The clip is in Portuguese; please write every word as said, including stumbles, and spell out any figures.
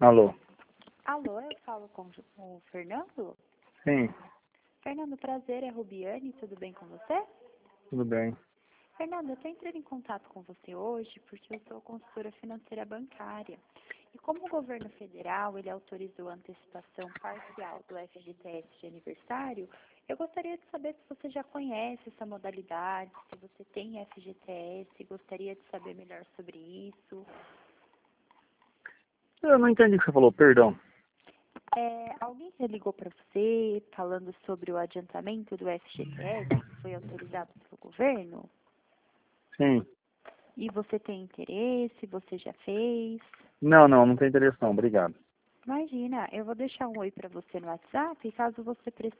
Alô? Alô, eu falo com, com o Fernando? Sim, Fernando, prazer, é Rubiane, tudo bem com você? tudo bem. Fernando, eu estou entrando em contato com você hoje porque eu sou consultora financeira bancária. E como o governo federal ele autorizou a antecipação parcial do F G T S de aniversário, eu gostaria de saber se você já conhece essa modalidade, se você tem F G T S, gostaria de saber melhor sobre isso. Eu não entendi o que você falou, perdão. É, alguém já ligou para você falando sobre o adiantamento do F G T S que foi autorizado pelo governo? Sim. E você tem interesse? Você já fez? Não, não, não tem interesse não, obrigado. Imagina, eu vou deixar um oi para você no WhatsApp e caso você precise